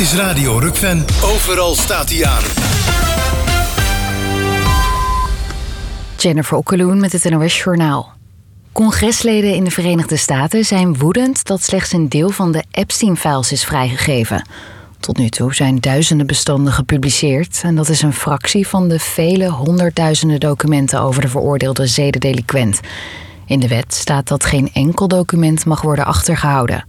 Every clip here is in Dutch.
is Radio Rukven. Overal staat hij aan. Jennifer Okkeloen met het NOS Journaal. Congresleden in de Verenigde Staten zijn woedend dat slechts een deel van de Epstein-files is vrijgegeven. Tot nu toe zijn duizenden bestanden gepubliceerd en dat is een fractie van de vele honderdduizenden documenten over de veroordeelde zedendelinquent. In de wet staat dat geen enkel document mag worden achtergehouden.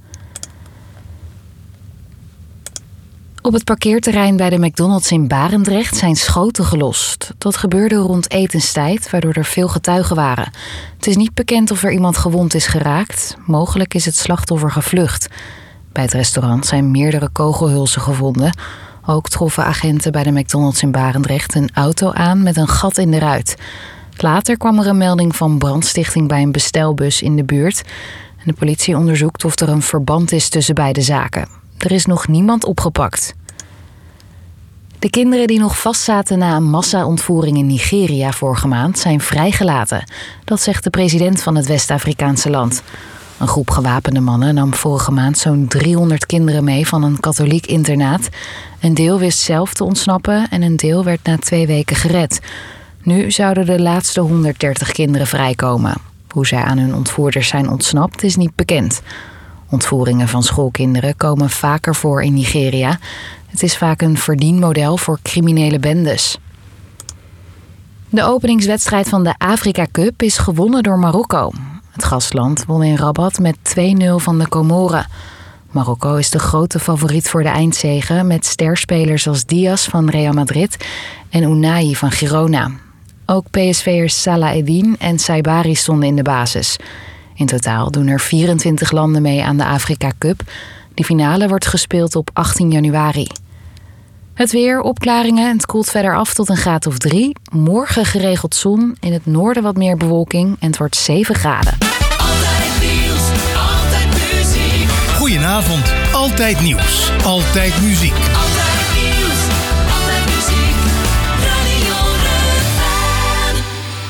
Op het parkeerterrein bij de McDonald's in Barendrecht zijn schoten gelost. Dat gebeurde rond etenstijd, waardoor er veel getuigen waren. Het is niet bekend of er iemand gewond is geraakt. Mogelijk is het slachtoffer gevlucht. Bij het restaurant zijn meerdere kogelhulzen gevonden. Ook troffen agenten bij de McDonald's in Barendrecht een auto aan met een gat in de ruit. Later kwam er een melding van brandstichting bij een bestelbus in de buurt. En de politie onderzoekt of er een verband is tussen beide zaken. Er is nog niemand opgepakt. De kinderen die nog vastzaten na een massa-ontvoering in Nigeria vorige maand zijn vrijgelaten. Dat zegt de president van het West-Afrikaanse land. Een groep gewapende mannen nam vorige maand zo'n 300 kinderen mee van een katholiek internaat. Een deel wist zelf te ontsnappen en een deel werd na 2 weken gered. Nu zouden de laatste 130 kinderen vrijkomen. Hoe zij aan hun ontvoerders zijn ontsnapt is niet bekend. Ontvoeringen van schoolkinderen komen vaker voor in Nigeria. Het is vaak een verdienmodel voor criminele bendes. De openingswedstrijd van de Afrika Cup is gewonnen door Marokko. Het gastland won in Rabat met 2-0 van de Comoren. Marokko is de grote favoriet voor de eindzege met sterspelers als Diaz van Real Madrid en Unai van Girona. Ook PSV'ers Salah Eddin en Saibari stonden in de basis. In totaal doen er 24 landen mee aan de Afrika Cup. De finale wordt gespeeld op 18 januari. Het weer, opklaringen en het koelt verder af tot een graad of 3. Morgen geregeld zon, in het noorden wat meer bewolking en het wordt 7 graden. Altijd nieuws, altijd muziek. Goedenavond, altijd nieuws, altijd muziek. Altijd nieuws, altijd muziek. Radio Rukven.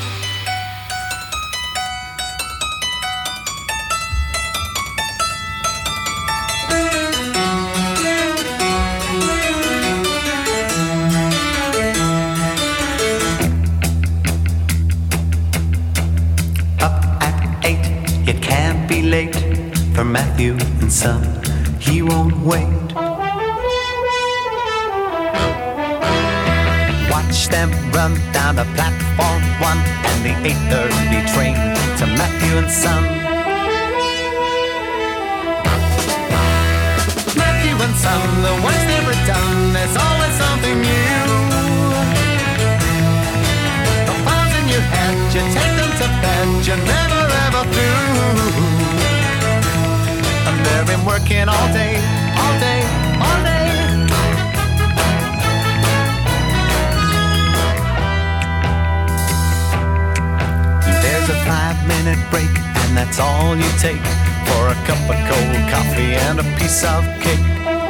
It can't be late for Matthew and Son. He won't wait. Watch them run down the platform 1 and the 8:30 train to Matthew and Son. Matthew and Son, the work's never done. There's always something new. The files in your head, you take them to bed. You're never ever through. And they've been working all day, all day, all day. There's a 5-minute break, and that's all you take for a cup of cold coffee and a piece of cake.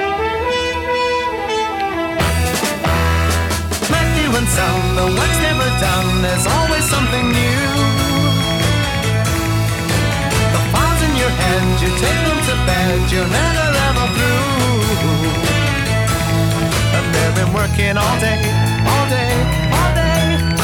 Matthew and Son, the work's never done. There's always something new. The files in your head, you take them to bed. You're never ever through. And they've been working all day, all day, all day.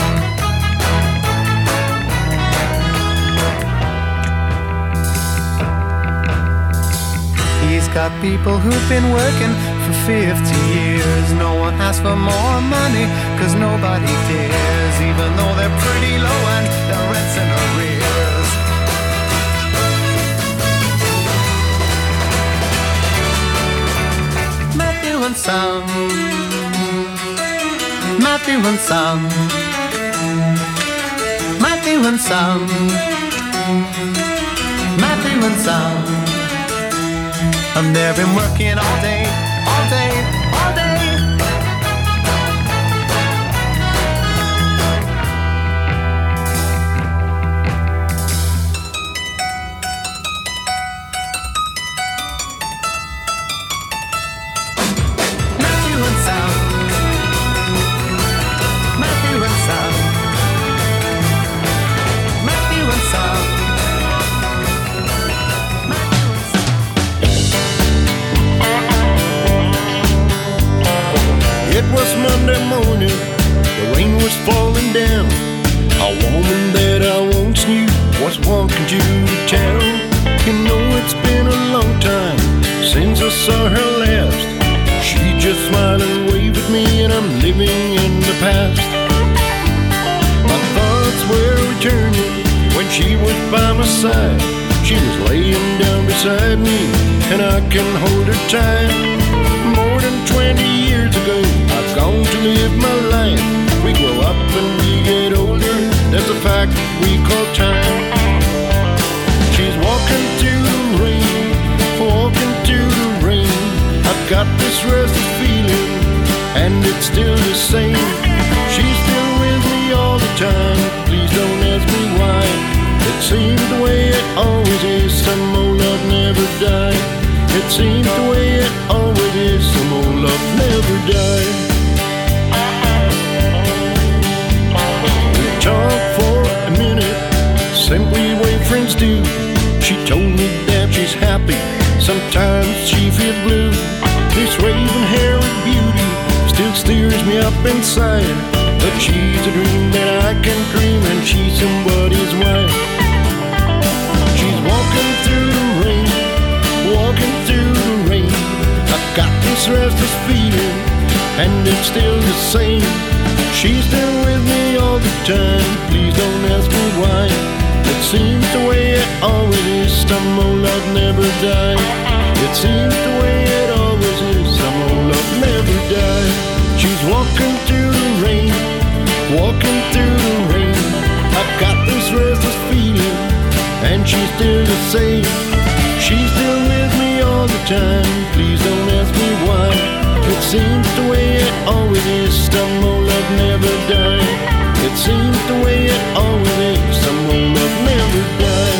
He's got people who've been working for 50 years. No one asks for more money, 'cause nobody cares. Even though they're pretty low and the rent's in arrears. Matthew and Son, Matthew and Son, Matthew and Son, Matthew and Son. And they've been working all day, all day, all day. Matthew and Son, Matthew and Son, Matthew and Son. walking to the town. You know it's been a long time since I saw her last. She just smiled and waved at me, and I'm living in the past. My thoughts were returning when she was by my side. She was laying down beside me, and I can hold her tight. More than 20 years ago, I've gone to live my life. We grow up and we get older, that's a fact we call time. She's walking through the rain, walking through the rain. I've got this restless feeling, and it's still the same. She's still with me all the time, please don't ask me why. It seems the way it always is, some old love never died. It seems the way it always is, some old love never died. We talked for a minute, simply way friends do. She told me that she's happy, sometimes she feels blue. This raven-haired beauty still steers me up inside, but she's a dream that I can dream, and she's somebody's wife. She's walking through the rain, walking through the rain. I've got this restless feeling, and it's still the same. She's still with me all the time, please don't ask me why. It seems the way it always is, some old love never died. It seems the way it always is, some old love never died. She's walking through the rain, walking through the rain. I've got this restless feeling, and she's still the same. She's still with me all the time, please don't ask me why. It seems the way it always is, some old love never died. It seems the way it always is, some old love never died.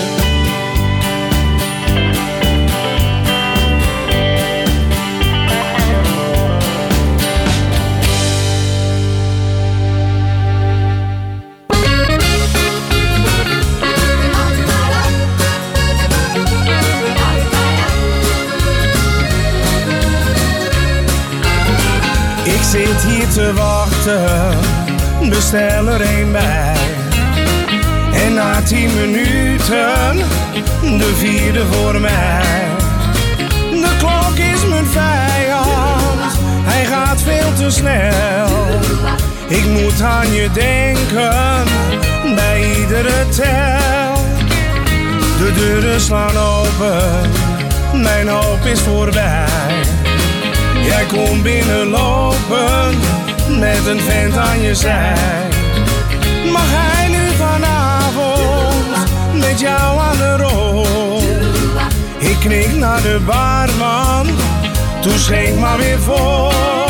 Ik zit hier te wachten, bestel er een bij. En na 10 minuten, de 4e voor mij. De klok is mijn vijand, hij gaat veel te snel. Ik moet aan je denken, bij iedere tel. De deuren slaan open, mijn hoop is voorbij. Jij komt binnenlopen, met een vent aan je zij. Mag hij nu vanavond, met jou aan de rol? Ik knik naar de barman, toen schenk maar weer vol.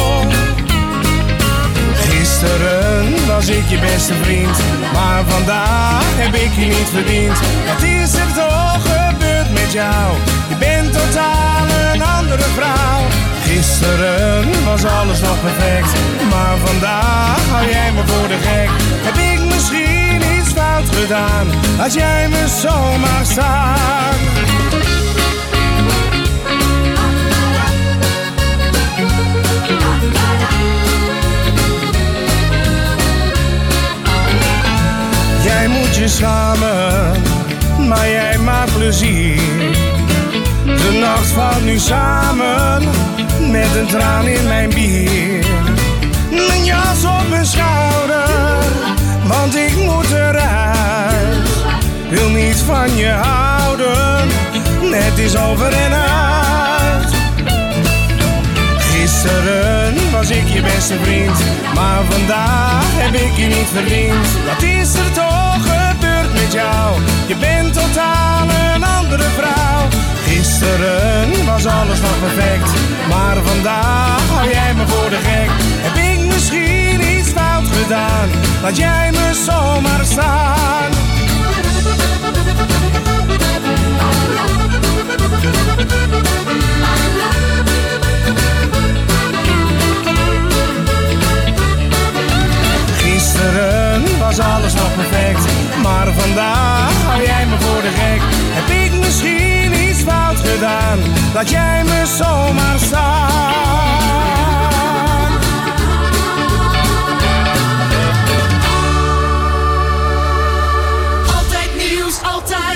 Gisteren was ik je beste vriend, maar vandaag heb ik je niet verdiend. Wat is er toch gebeurd met jou? Je bent totaal een andere vrouw. Gisteren was alles nog perfect, maar vandaag hou jij me voor de gek. Heb ik misschien iets fout gedaan, laat jij me zomaar staan. Jij moet je schamen, maar jij maakt plezier. De nacht valt nu samen, met een traan in mijn bier. Mijn jas op mijn schouder, want ik moet eruit. Wil niet van je houden, het is over en uit. Gisteren was ik je beste vriend, maar vandaag heb ik je niet verdiend. Wat is er toch gebeurd met jou? Je bent totaal een andere vrouw. Gisteren was alles nog perfect, maar vandaag hou jij me voor de gek. Heb ik misschien iets fout gedaan, laat jij me zomaar staan. Gisteren was alles nog perfect, maar vandaag hou jij me voor de gek. Heb ik misschien iets fout gedaan, laat jij me zomaar staan. Altijd nieuws, altijd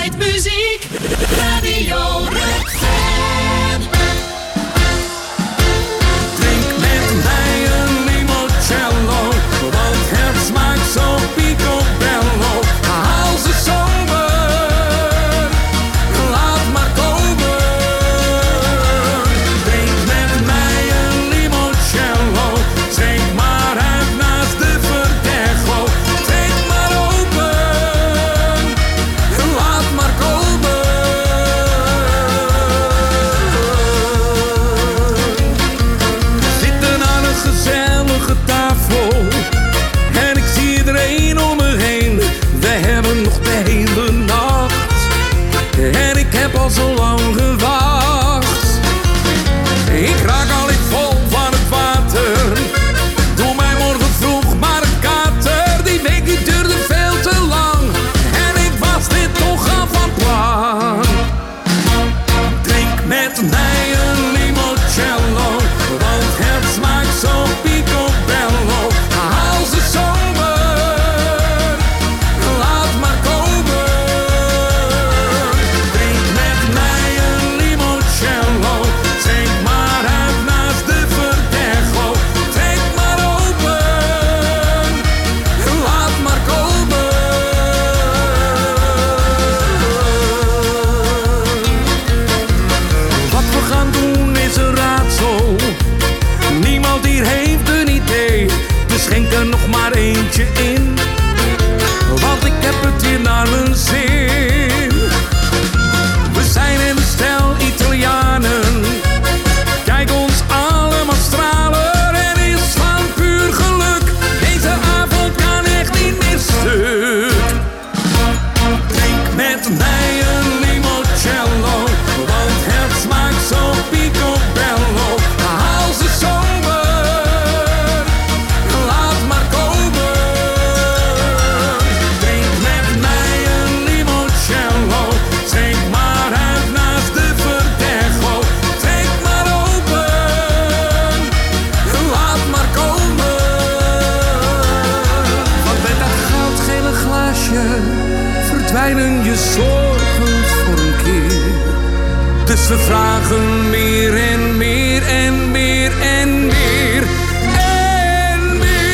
Dus we vragen meer en meer en meer en meer en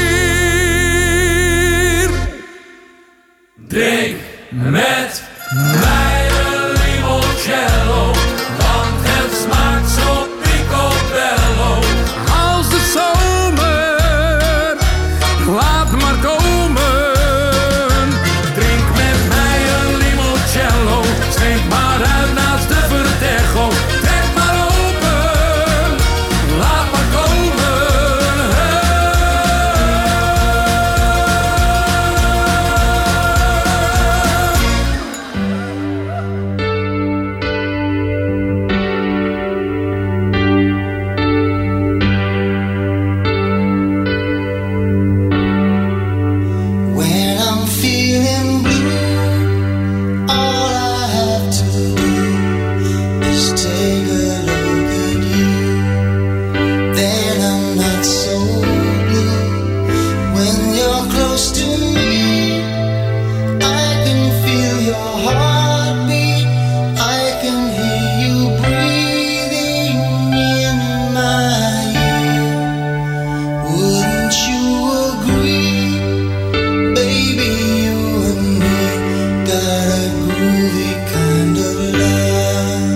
meer. Drink met mij een limoncello, want het smaakt zo picobello. Als de zomer, laat maar komen. Drink met mij een limoncello, schenk maar uit naast de Verdecho. Trek maar open, laat maar komen. When I'm feeling blue, all I have to do is take a look at you. Then I'm not so blue. When you're close to me, I can feel your heartbeat. I can hear you breathing in my ear. Wouldn't you agree? Baby, you and me got a groovy kind of love.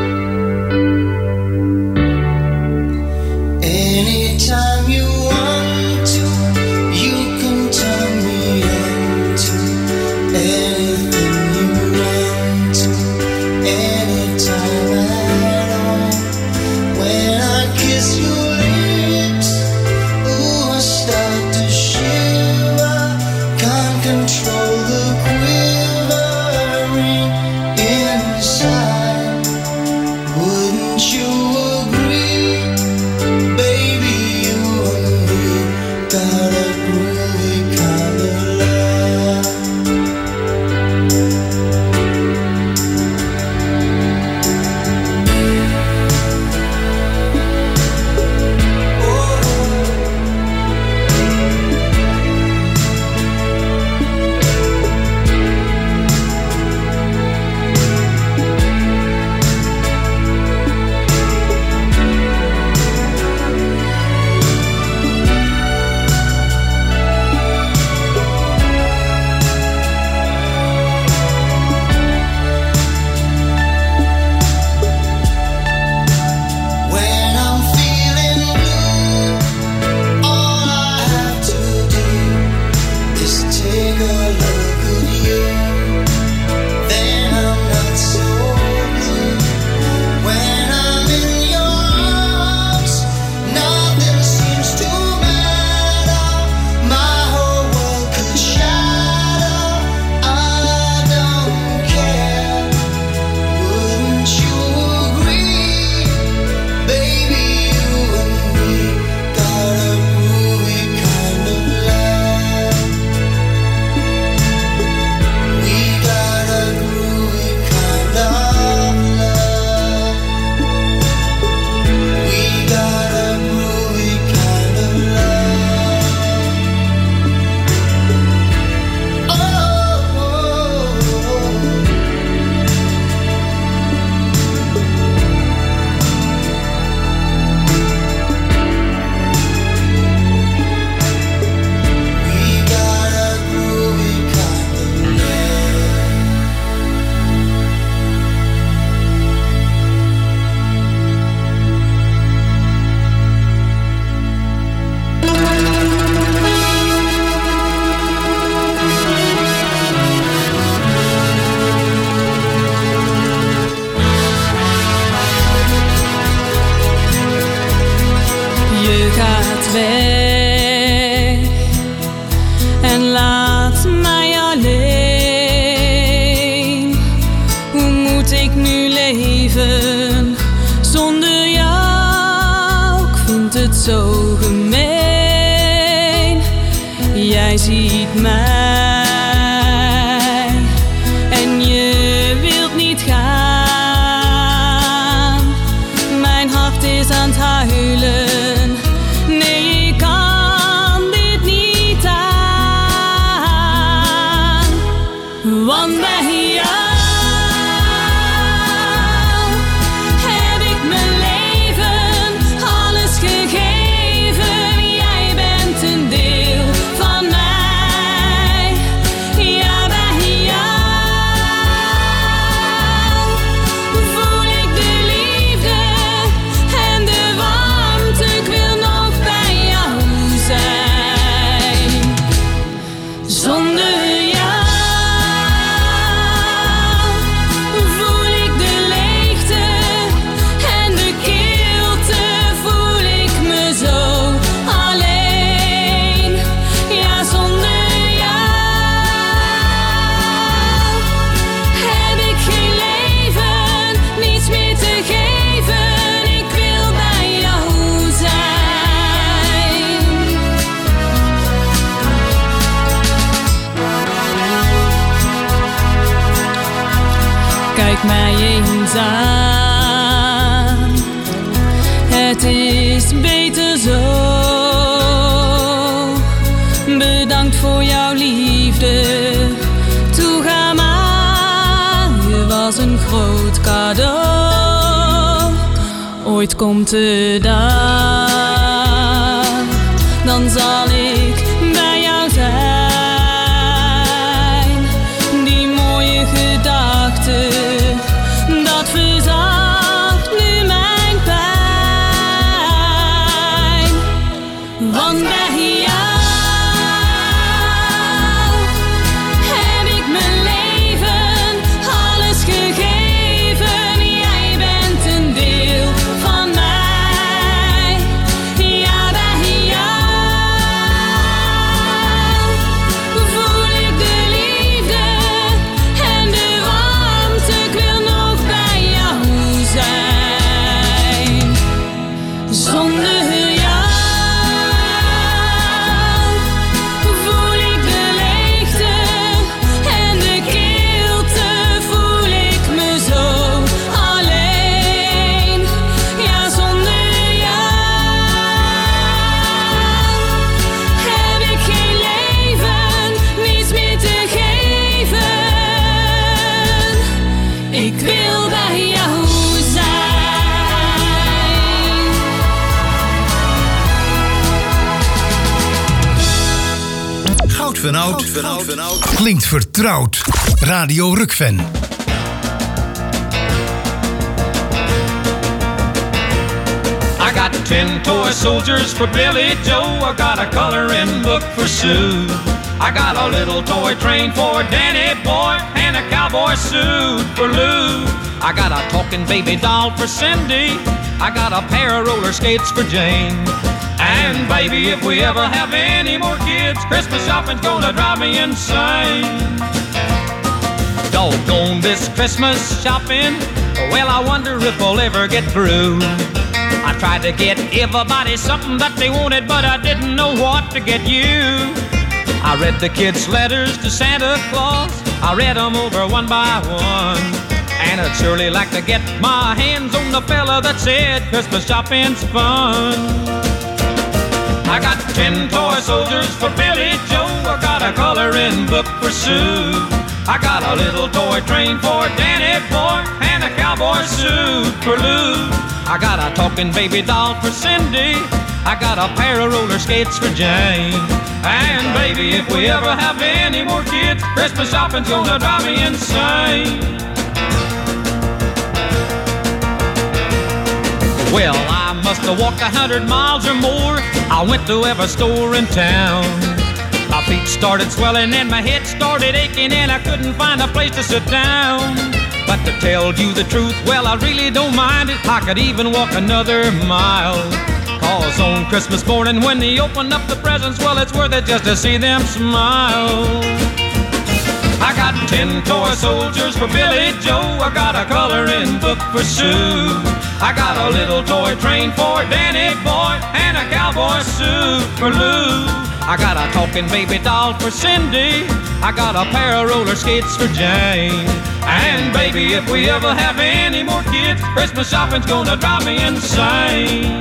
Anytime you want to, you can turn me on to anything you want to, anytime at all. When I kiss your lips, ooh, I start to shiver. Can't control the quivering inside. Wouldn't you agree? Baby, you and me got a groovy kind of love. When I'm feeling blue, all I have to do is take a look at you. Then I'm not so blue. When I'm in your arms, nothing seems to matter. My whole world could shatter. I don't care. Wouldn't you agree? Baby, you and me got a groovy kind of love. We got a groovy kind of love. We got a groovy kind of love. Oh, we got a groovy kind of love. Je gaat weg en laat mij alleen. Hoe moet ik nu leven zonder jou? Ik vind het zo gemeen. Jij ziet mij en je wilt niet gaan. Mijn hart is aan het huilen. Nee, ik kan dit niet aan. Want bij jou mij eenzaam. Het is beter zo. Bedankt voor jouw liefde. Toega maar, je was een groot cadeau. Ooit komt de dag, dan zal ik bij jou zijn. Die mooie gedachte, dat verzacht nu mijn pijn. Want bij jou heb ik mijn leven, alles gegeven. Jij bent een deel van mij. Ja, bij jou voel ik de liefde en de warmte. Ik wil nog bij jou zijn. Zonder jou voel ik de leegte en de kilte. Voel ik me zo alleen. Ja, zonder jou heb ik geen leven, niets meer te geven. Ik wil bij jou zijn. Goud van Oud klinkt vertrouwd. Radio Rukven. I got 10 toy soldiers for Billy Joe. I got a coloring book for Sue. I got a little toy train for Danny Boy and a cowboy suit for Lou. I got a talking baby doll for Cindy. I got a pair of roller skates for Jane. And baby, if we ever have any more kids, Christmas shopping's gonna drive me insane. Doggone this Christmas shopping. Well, I wonder if we'll ever get through. I tried to get everybody something that they wanted, but I didn't know what to get you. I read the kids' letters to Santa Claus. I read them over one by one. And I'd surely like to get my hands on the fella that said Christmas shopping's fun. I got 10 toy soldiers for Billy Joe. I got a coloring book for Sue. I got a little toy train for Danny Boy and a cowboy suit for Lou. I got a talking baby doll for Cindy. I got a pair of roller skates for Jane. And baby, if we ever have any more kids, Christmas shopping's gonna drive me insane. Well, I must have walked 100 miles or more. I went to every store in town. My feet started swelling and my head started aching, and I couldn't find a place to sit down. But to tell you the truth, well, I really don't mind it. I could even walk another mile. 'Cause on Christmas morning when they open up the presents, well, it's worth it just to see them smile. I got 10 toy soldiers for Billy Joe. I got a coloring book for Sue. I got a little toy train for Danny Boy and a cowboy suit for Lou. I got a talking baby doll for Cindy. I got a pair of roller skates for Jane. And baby, if we ever have any more kids, Christmas shopping's gonna drive me insane.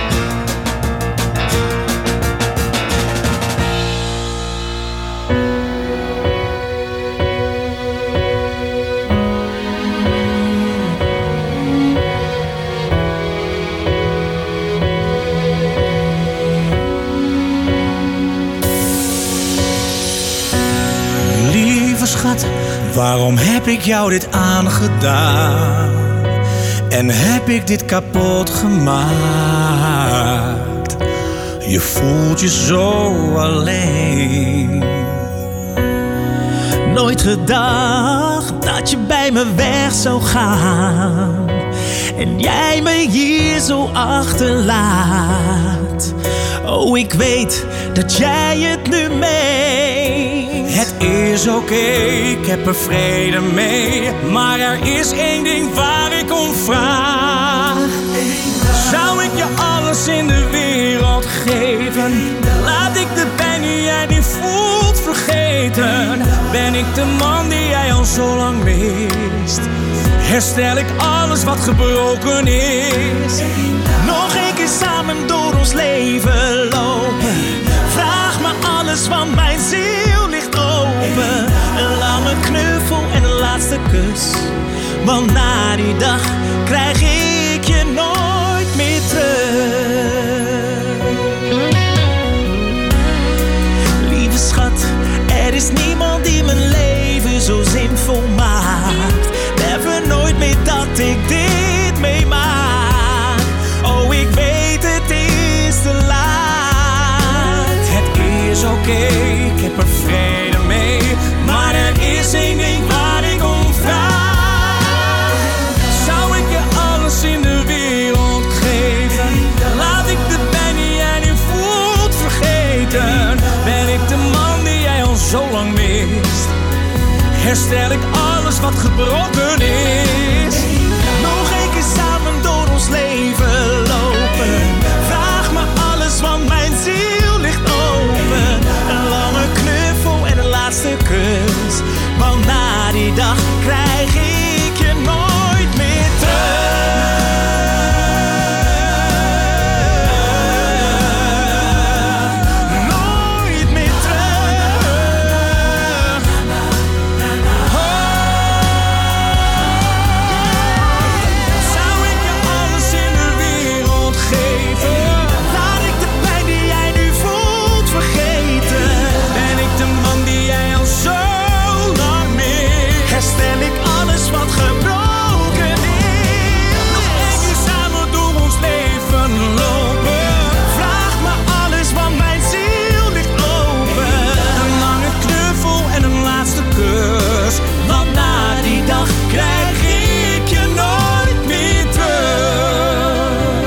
Schat, waarom heb ik jou dit aangedaan? En heb ik dit kapot gemaakt? Je voelt je zo alleen. Nooit gedacht dat je bij me weg zou gaan. En jij me hier zo achterlaat. Oh, ik weet dat jij het nu meent. Het is oké, ik heb er vrede mee. Maar er is één ding waar ik om vraag. Zou ik je alles in de wereld geven? Laat ik de pijn die jij nu voelt vergeten? Ben ik de man die jij al zo lang mist? herstel ik alles wat gebroken is. Nog een keer samen door ons leven lopen. Vraag me alles, want mijn ziel ligt open. Een lange knuffel en een laatste kus. Want na die dag krijg ik je nooit meer terug. Lieve schat, er is niemand die mijn leven zo zinvol maakt. Never nooit meer dat ik dit meemaak. Oh, ik weet het is te laat. Het is oké, ik heb er vrede mee. Maar er is één ding waar ik om vraag. Zou ik je alles in de wereld geven? Laat ik de pijn die jij nu voelt vergeten. Ben ik de man die jij al zo lang mist? Herstel ik alles wat gebroken is. Nog een keer samen door ons leven lopen. Vraag me alles, want mijn ziel ligt open. Een lange knuffel en een laatste kus. Want na die dag krijg ik je nooit meer terug. Nooit meer terug. Zou ik je alles in de wereld geven? Laat ik de pijn die jij nu voelt vergeten. Ben ik de man die jij al zo lang mist? Herstel ik alles wat gebroken is. Nog één keer samen door ons leven lopen. Vraag me alles, want mijn ziel ligt open. Een lange knuffel en een laatste kus. Want na die dag krijg ik je nooit meer terug.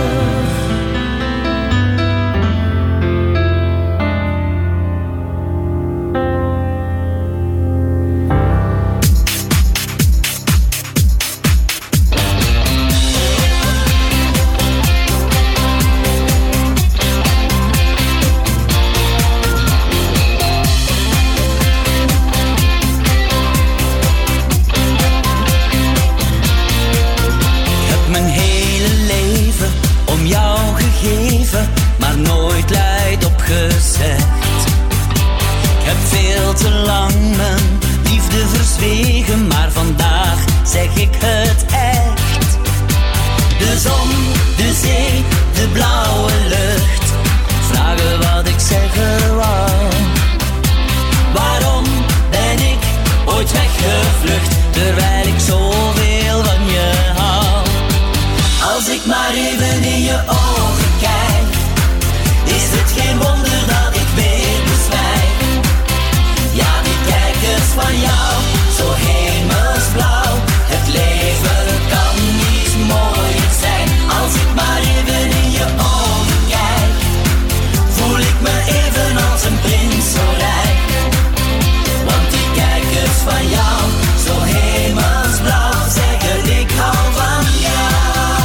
Ik heb mijn hele leven om jou gegeven, maar nooit luid opgezegd. Ik heb veel te lang mijn liefde verzwegen, maar vandaag zeg ik het echt. De zon, de zee, de blauwe lucht, vragen wat ik zeggen wou. Waarom ben ik ooit weggevlucht, terwijl ik zoveel van je hou? Als ik maar even in je ogen kijk, is het geen wonder dat ik weer bezwijk. Ja, die kijkers van jou, zo hemelsblauw. Het leven kan niet mooier zijn. Als ik maar even in je ogen kijk, voel ik me even als een prins zo rijk. Want die kijkers van jou, zo hemelsblauw, zeggen ik hou van jou.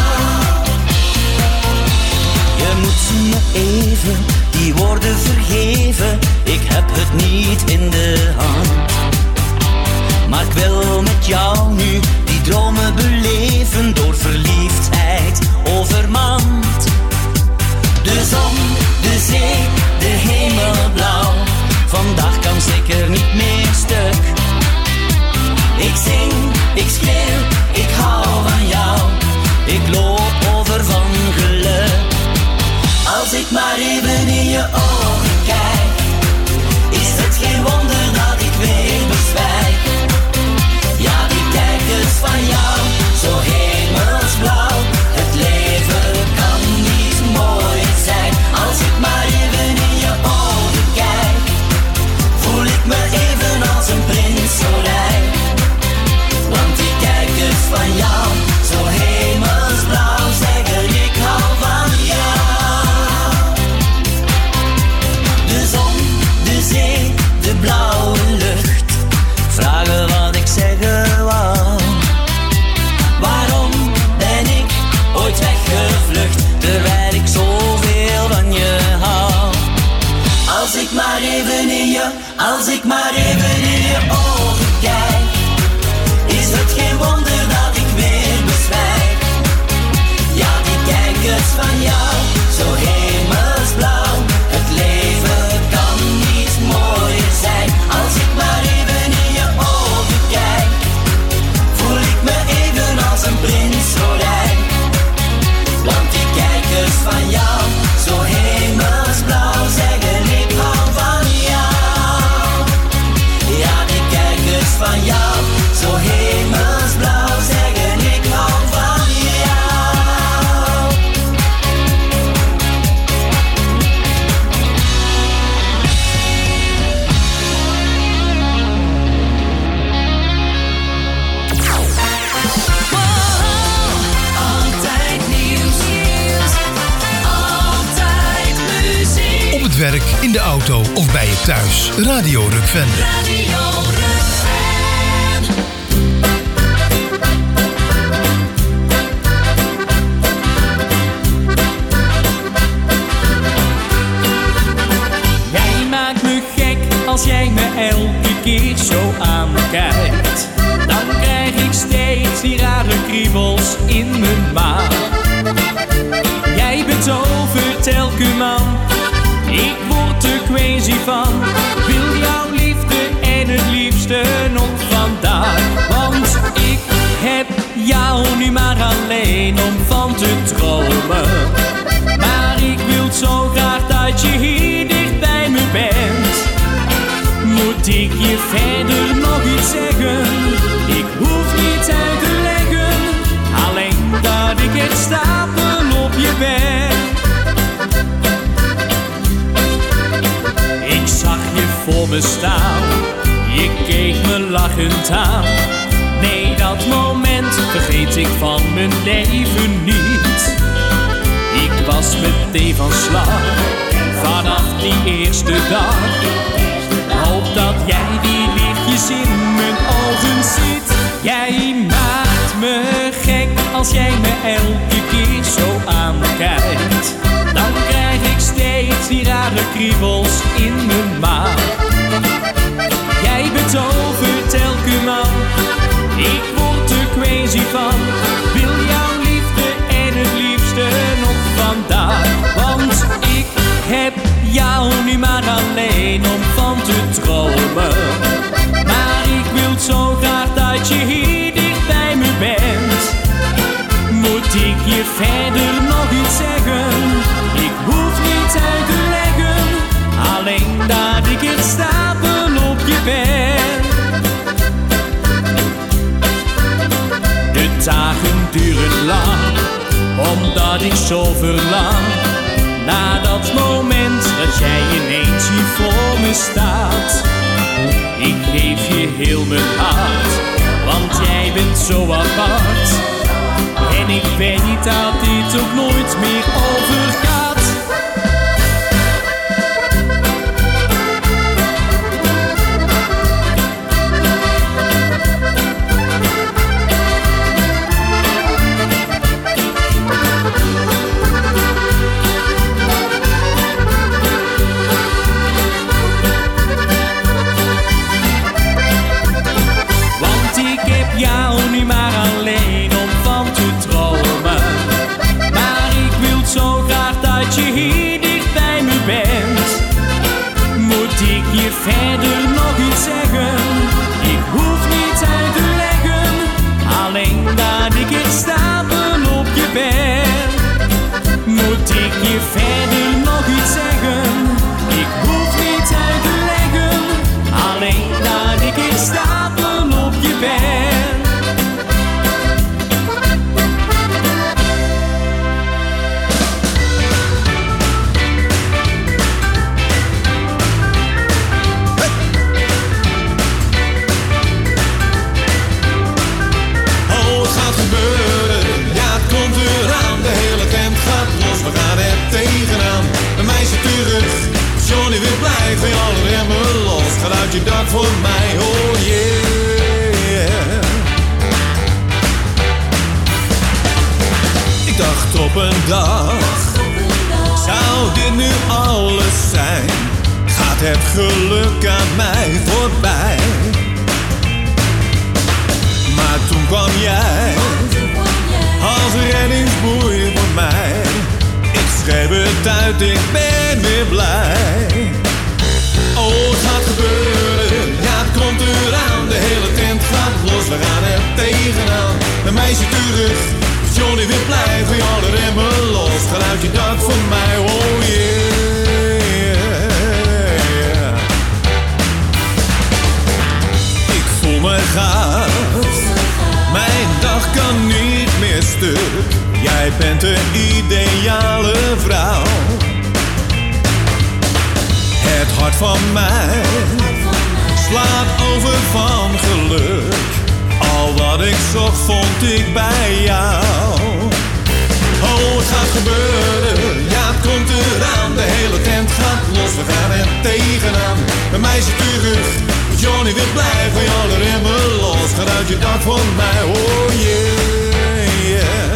Je moet me even die woorden vergeven, ik heb het niet in de hand. Maar ik wil met jou nu die dromen beleven, door verliefdheid overmand. De zon, de zee, de hemelblauw, vandaag kan zeker niet meer stuk. Ik zing, ik schreeuw, ik hou van jou, ik loop over van geluk. Als ik maar even in je ogen kijk, is het geen wonder dat ik weer bezwijk. Ja, die kijkers van jou, zo hemelsblauw. Het leven kan niet mooier zijn. Als ik maar even in je ogen kijk, voel ik me even als een prins zo rijk. Want die kijkers van jou, zo hemelsblauw, zeggen ik hou van jou. De zon, de zee, de blauwe lucht, vragen wat ik zeggen wou. Waarom ben ik ooit weggevlucht, terwijl ik zoveel van je hou? Als ik maar even in je, als ik maar even in je ogen kijk, is het geen wonder dat ik weet werk, in de auto of bij je thuis. Radio Rukven. Radio Rukven. Jij maakt me gek als jij me elke keer zo aankijkt. Dan krijg ik steeds die rare kriebels in mijn maag. Jij betovert elke man, ik word er crazy van. Wil jouw liefde en het liefste nog vandaag. Want ik heb jou nu maar alleen om van te dromen. Maar ik wil zo graag dat je hier dicht bij me bent. Moet ik je verder nog iets zeggen? Ik hoef niets uit te leggen, alleen dat ik er stapel op je ben. Ik zag je voor me staan, je keek me lachend aan. Nee, dat moment vergeet ik van mijn leven niet. Ik was meteen van slag, vanaf die eerste dag. Hoop dat jij die lichtjes in mijn ogen ziet. Jij maakt me gek als jij me elke keer zo aankijkt. Dan krijg ik steeds die rare kriebels in mijn maag. Jij betovert elke man, ik word er crazy van. Wil jouw liefde en het liefste nog vandaag. Want ik heb jou nu maar alleen om van te dromen. Maar ik wil zo graag dat je hier dicht bij me bent. Moet ik je verder nog iets zeggen? Ik hoef niets uit te leggen, alleen dat ik er stapel op je ben. De dagen duren lang, omdat ik zo verlang naar dat moment dat jij ineens hier voor me staat. Ik geef je heel mijn hart, want jij bent zo apart. En ik weet dat dit ook nooit meer overgaat. Jou nu maar alleen om van te dromen. Maar ik wil zo graag dat je hier dicht bij me bent. Moet ik je verder nog iets zeggen? Ik hoef niets uit te leggen, alleen dat ik er stapel op je ben. Moet ik je verder nog iets zeggen? Ik hoef niets uit te leggen, alleen dat ik er stapel op je ben. Johnny weer blij, gooi alle remmen los. Ga uit je dak voor mij, oh yeah. Ik dacht op een dag, zou dit nu alles zijn? Gaat het geluk aan mij voorbij? Maar toen kwam jij, als reddingsboei voor mij. Schrijf het uit, ik ben weer blij. Oh, het gaat gebeuren, ja het komt eraan. De hele tent gaat los, we gaan er tegenaan. Een meisje terug, Johnny weer blij. Gooi alle remmen los, ga uit je dak voor mij, oh yeah. Ik voel me gaaf, mijn dag kan niet meer stuk. Jij bent de ideale vrouw. Het hart van mij slaat over van geluk. Al wat ik zocht vond ik bij jou. Oh, het gaat gebeuren, ja het komt eraan. De hele tent tent gaat los, we gaan er tegenaan. Bij mij zit terug, Johnny weer blij van jou de remmen los. Gaat uit je dak van mij, oh yeah, yeah.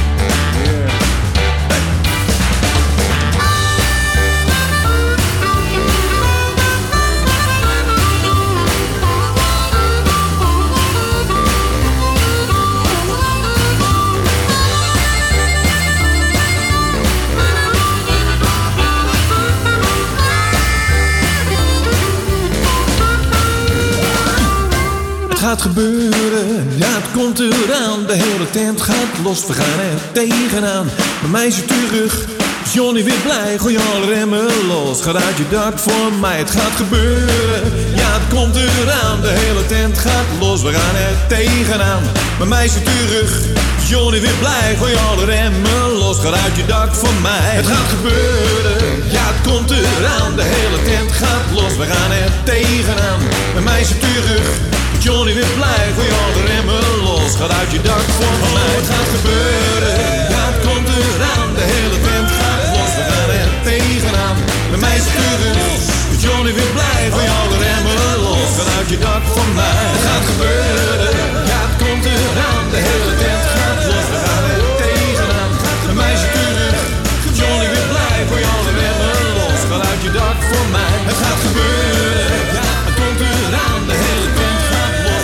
Gaat gebeuren, ja het komt eraan. De hele tent gaat los, we gaan er tegenaan. Bij mij is je terug, Johnny weer blij. Gooi alle remmen los, gaat uit je dak voor mij. Het gaat gebeuren, ja het komt eraan. De hele tent gaat los, we gaan er tegenaan. Bij mij is je terug, Johnny weer blij. Gooi alle remmen los, gaat uit je dak voor mij. Het gaat gebeuren, ja het komt eraan. De hele tent gaat los, we gaan er tegenaan. Bij mij is je terug, Johnny weer blij, gooi al de remmen los. Gaat uit je dak voor mij, het gaat gebeuren. Ja, het komt eraan, de hele tent gaat los. We gaan er tegenaan, bij mij is het terug. Johnny weer blij, gooi al de remmen los. Gaat uit je dak voor mij, het gaat gebeuren. Ja, het komt eraan, de hele tent gaat los. We gaan er tegenaan, bij mij is het terug. Johnny weer blij, gooi al de remmen los. Gaat uit je dak voor mij, het gaat gebeuren. Ja, het komt eraan, de hele tent gaat los.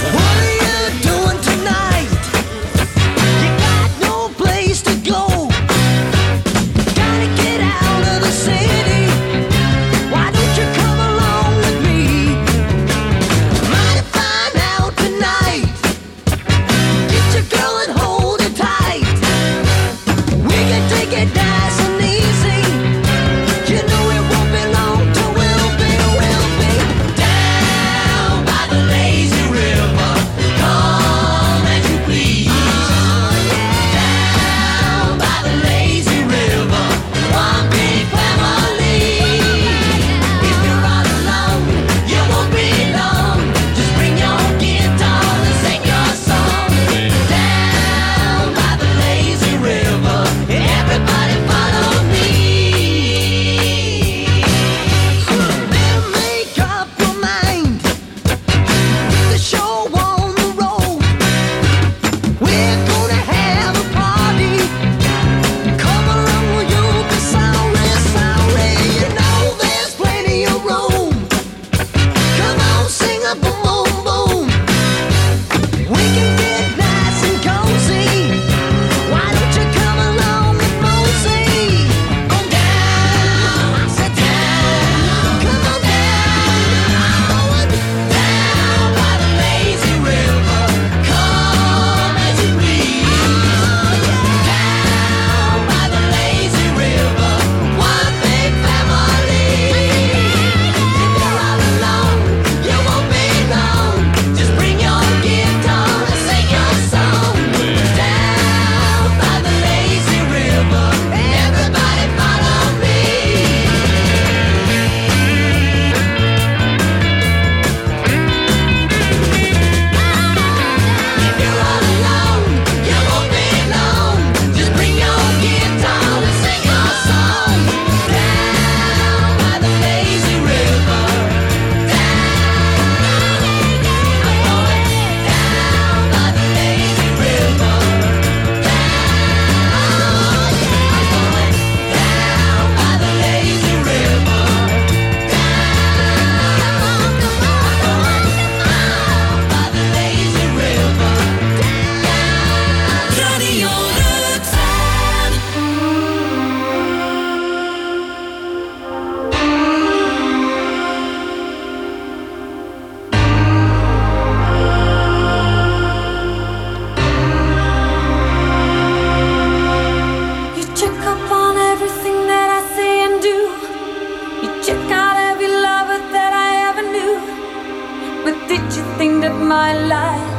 my life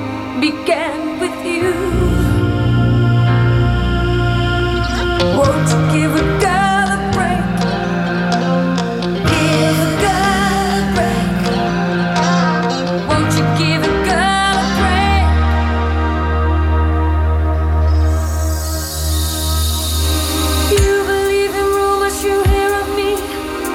began with you. Won't you give a girl a break? Give a girl a break. Won't you give a girl a break? You believe in rumors you hear of me.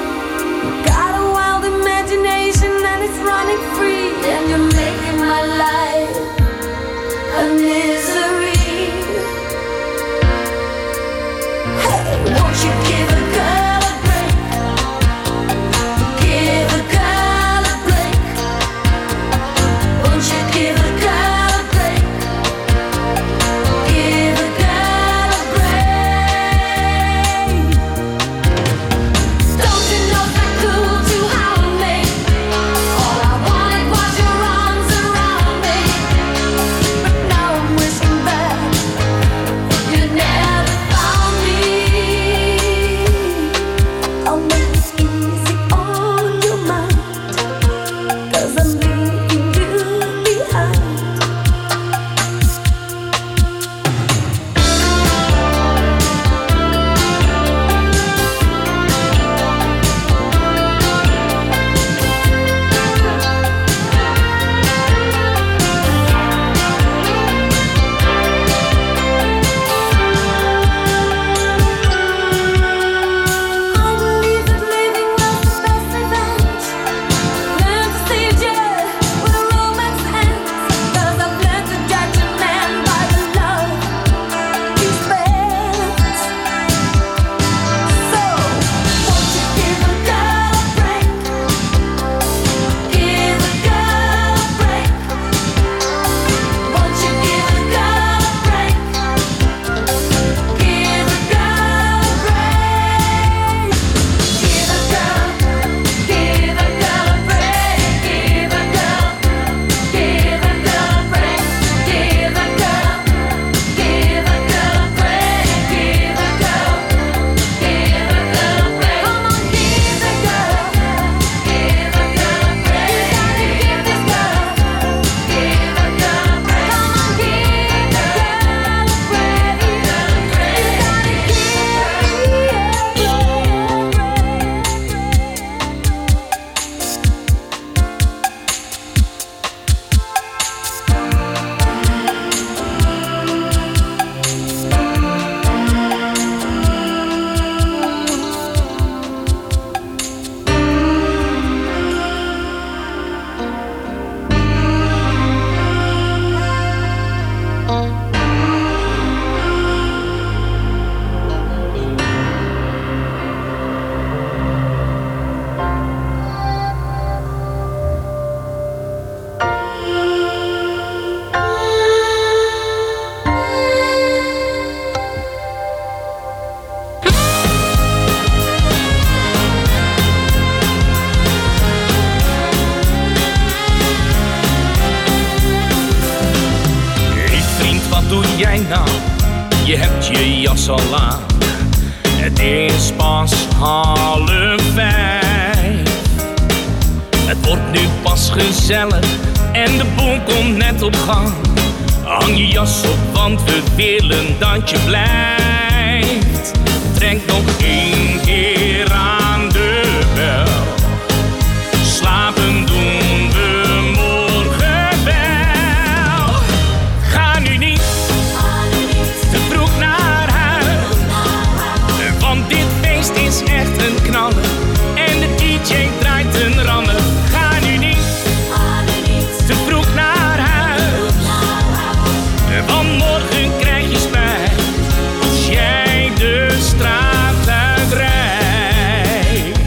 je hebt je jas al aan. Het is pas 4:30. Het wordt nu pas gezellig en de boel komt net op gang. Hang je jas op, want we willen dat je blijft. Trek nog 1 keer aan de bel. Slapen doen we morgen wel. Ga nu niet te vroeg naar huis, want dit feest is echt een knaller en de DJ draait een rammer. Ga nu niet te vroeg naar huis, want morgen krijg je spijt als jij de straat uitrijdt.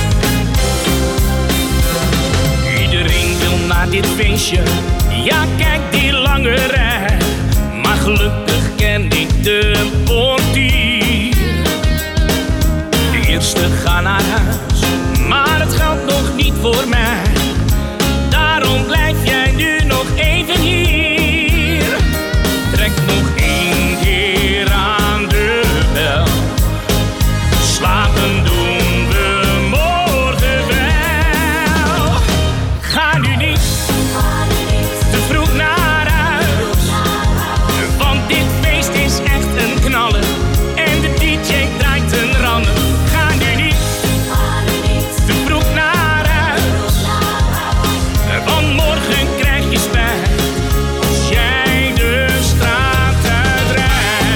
Iedereen wil naar dit feestje, ja kijk die lange rij. Maar gelukkig ken ik de portier. De eerste gaat naar huis, maar het geldt nog niet voor mij. Daarom blijf jij nu nog even hier. Trek nog 1 keer aan de bel. Slapen doen we morgen wel. Ga nu niet te vroeg naar huis, want dit feest is echt een knaller en de DJ draait een rammer. Ga nu niet te vroeg naar huis, want morgen krijg je spijt als jij de straat uitrijdt.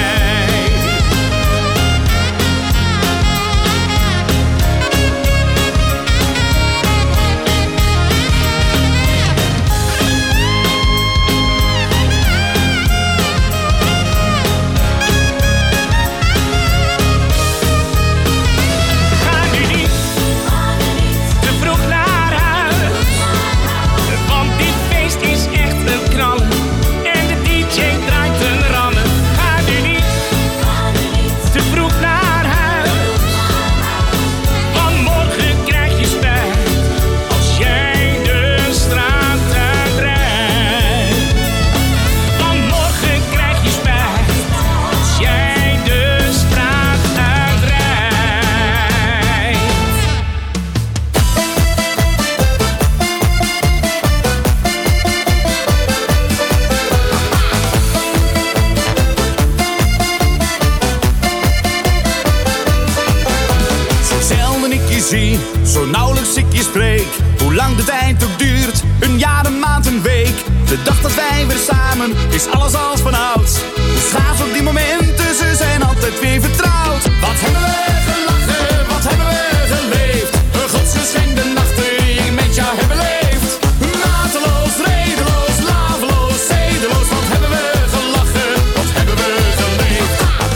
Ga nu niet te vroeg naar huis, want dit feest is echt een knaller en de DJ draait een rammer. Ga nu niet te vroeg naar huis, want morgen krijg je spijt als jij de straat uitrijdt. Want morgen krijg je spijt als jij de straat uitrijdt. Zo zelden ik je zie, zo nauwelijks ik je spreek. Hoe lang de tijd ook duurt, een jaar, een maand, een week. De dag dat wij weer samen, is alles als vanouds. Hoe schaars op die momenten, ze zijn altijd weer vertrouwd. Wat hebben we gelachen, wat hebben we geleefd. Een godsgeschenk de nachten die ik met jou heb beleefd. Mateloos, redeloos, laveloos, zedeloos. Wat hebben we gelachen, wat hebben we geleefd.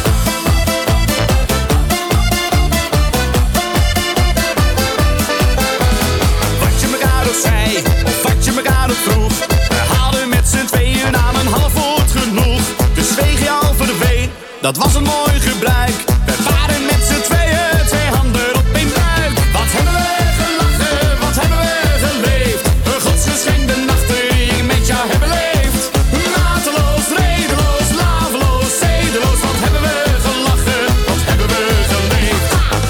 Wat je elkaar ook zei, of wat je elkaar ook vroeg. We hadden met z'n tweeën aan een half woord genoeg. Dus zweeg je al voor de wee, dat was een mooi gebruik. We waren met z'n tweeën, 2 handen op één buik. Wat hebben we gelachen, wat hebben we geleefd. Een godsgeschenk de nachten die ik met jou heb beleefd. Mateloos, redeloos, laveloos, zedeloos. Wat hebben we gelachen, wat hebben we geleefd.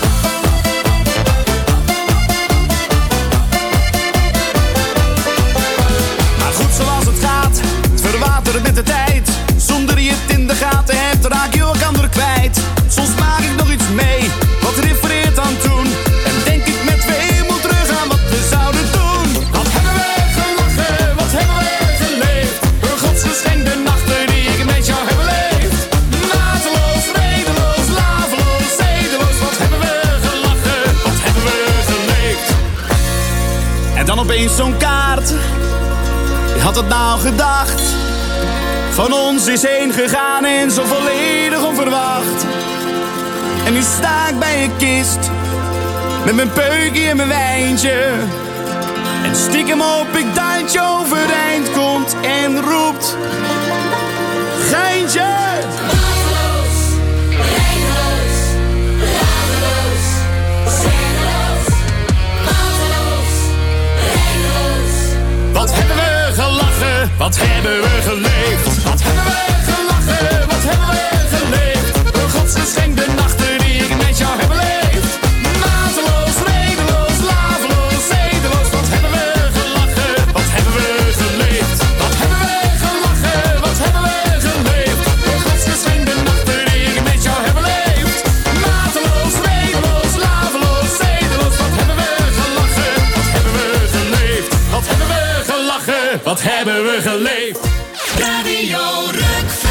Maar goed zoals het gaat, het verwatert met de tijd. Zonder je het in de gaten hebt, raak je elkaar kwijt. Soms maak ik nog iets mee, wat refereert aan toen. En denk ik met weemoed terug aan wat we zouden doen. Wat hebben we gelachen, wat hebben we geleefd. Een godsgeschenk de nachten die ik met jou heb beleefd. Mateloos, redeloos, laveloos, zedeloos. Wat hebben we gelachen, wat hebben we geleefd. En dan opeens zo'n kaart. Wie had het nou gedacht? Van ons is heen gegaan en zo volledig onverwacht. En nu sta ik bij je kist, met mijn peukje en mijn wijntje. En stiekem hoop ik dat je overeind komt en roept: geintje! Mateloos, redeloos, laveloos, zedeloos. Mateloos, redeloos. Wat hebben we gelachen, wat hebben we geleefd. Wat hebben we gelachen, wat hebben we geleefd. leven geleefd. Radio Rockfan.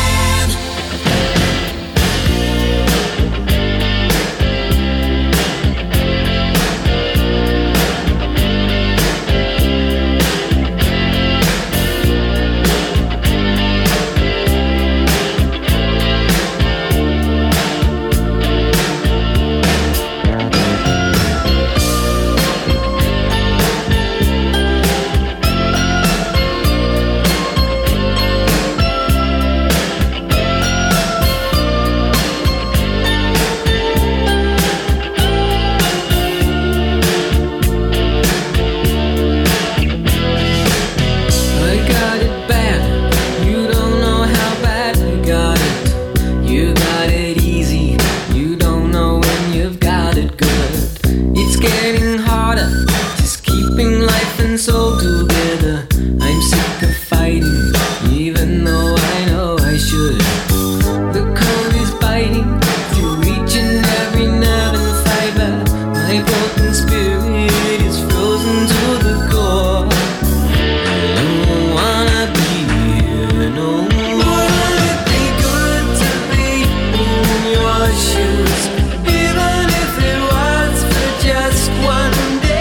So together, I'm sick of fighting, even though I know I should. The cold is biting through each and every nerve and fiber. My broken spirit is frozen to the core. I don't wanna be here no more. Wouldn't it be good to be in your shoes, even if it was for just one day?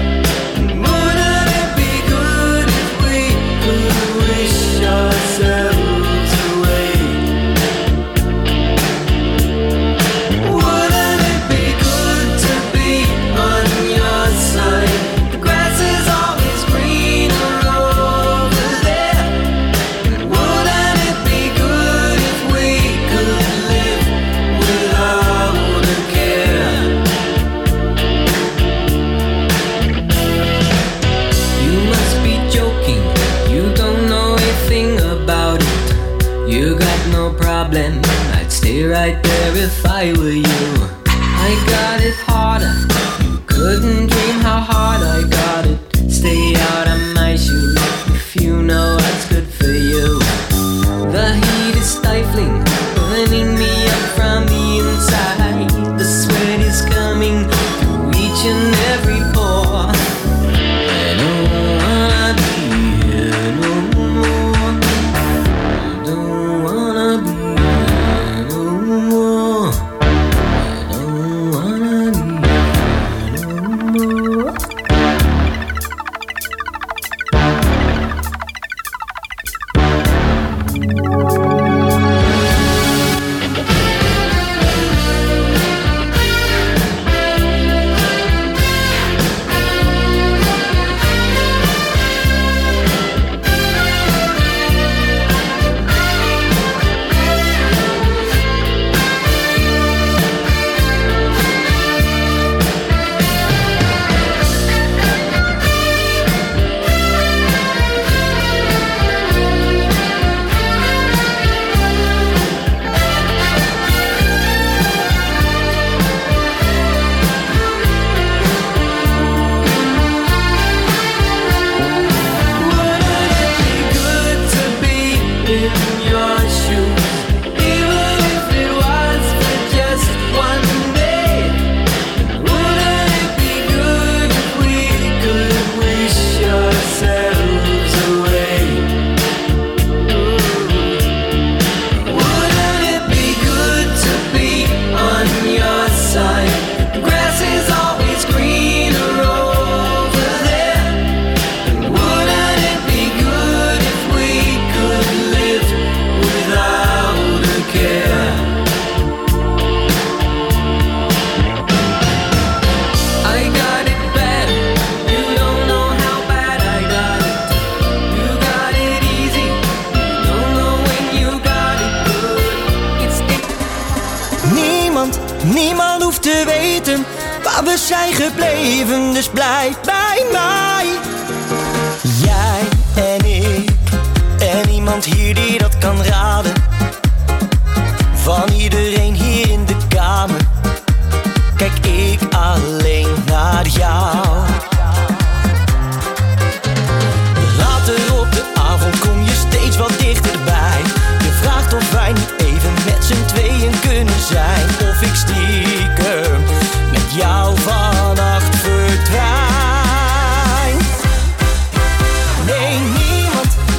I'd stay right there if I were you. I got it harder. You couldn't dream how hard I got it. Stay out of my shoes if you know what's good for you. The heat is stifling, burning me up from the inside. The sweat is coming through each and every pore. I don't wanna be here no more. I don't wanna be. Niemand hoeft te weten waar we zijn gebleven, dus blijf bij mij. Jij en ik en iemand hier die dat kan raden. Van iedereen hier in de kamer kijk ik alleen naar jou. Later op de avond kom je steeds wat dichterbij. Je vraagt of wij niet even met z'n tweeën kunnen zijn. Of ik stiekem met jou vannacht verdwijn. Nee,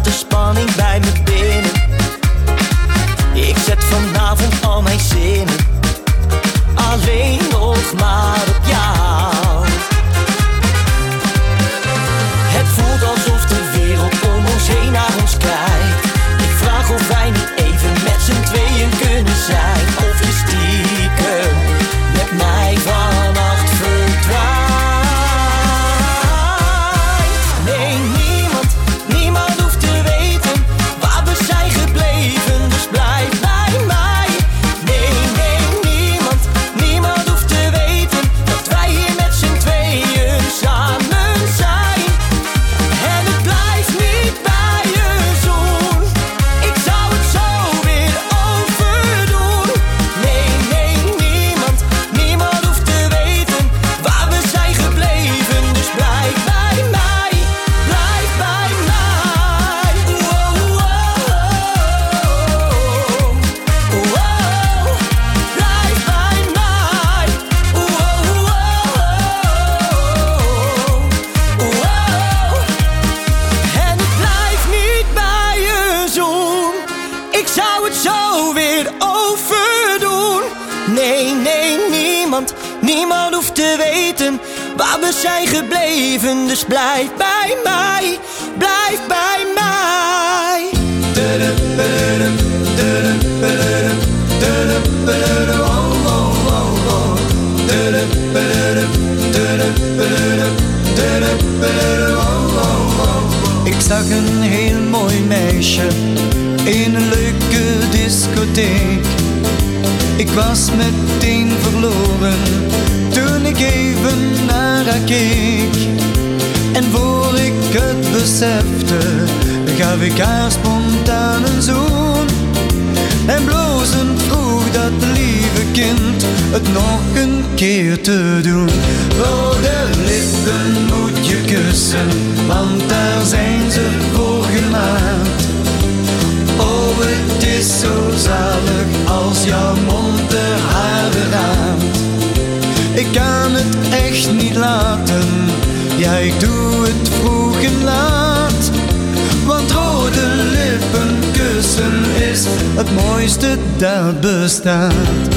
de spanning bij me binnen. Ik zet vanavond al mijn zinnen alleen nog maar op jou. Het voelt alsof de wereld om ons heen naar ons kijkt. Ik vraag of wij niet even met z'n tweeën kunnen zijn. Of je stiekem met mij vannacht verdwijnt. Nee, niemand hoeft te weten waar we zijn gebleven. Dus blijf bij mij. Nee, niemand hoeft te weten dat wij hier met z'n tweeën samen zijn. En het blijft niet bij je zoen. Ik zou het zo weer overdoen. Nee, niemand hoeft te weten waar we zijn gebleven. Dus blijf bij mij, blijf bij mij. Blijf bij mij. En het blijft niet bij je zoen. Ik zou het zo weer overdoen. Nee, niemand hoeft te weten waar we zijn gebleven. Dus blijf bij mij, blijf bij mij. Ik zag een heel mooi meisje in een leuke discotheek. Ik was meteen verloren toen ik even naar haar keek. En voor ik het besefte, gaf ik haar spontaan een zoen. En blozend vroeg dat lieve kind het nog een keer te doen. Rode lippen moet je kussen, want daar zijn ze voor gemaakt. Oh, het is zo zalig als jouw mond de haren raakt. Ik kan het echt niet laten, ja ik doe het vroeg en laat. Want rode lippen kussen is het mooiste dat bestaat.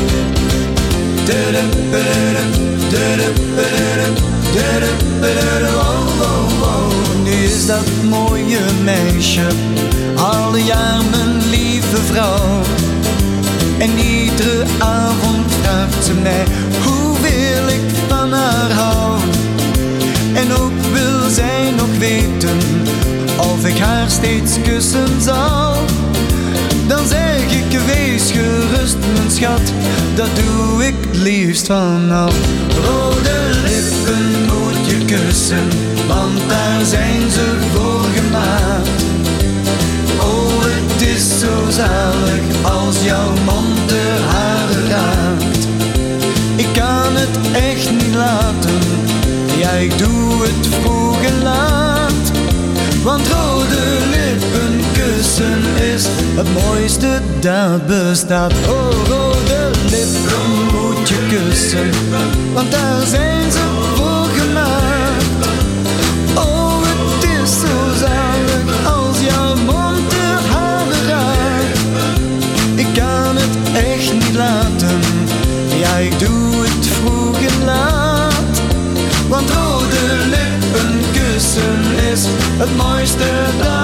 Nu is dat mooie meisje al een jaar mijn lieve vrouw. En iedere avond vraagt ze mij hoeveel ik van haar hou. En ook wil zij nog weten of ik haar steeds kussen zal. Dan zeg ik wees gerust mijn schat, dat doe ik het liefst vanaf. Rode lippen moet je kussen, want daar zijn ze voor gemaakt. Oh, het is zo zalig als jouw mond de haren raakt. Ik kan het echt niet laten, ja ik doe het vroeg en laat. Want rode lippen kussen is het mooiste dat bestaat. Oh, rode lippen moet je kussen, want daar zijn ze voor gemaakt. Oh, het is zo zalig als jouw mond de haren raakt. Ik kan het echt niet laten, ja ik doe het vroeg en laat. Want rode lippen kussen is het mooiste dat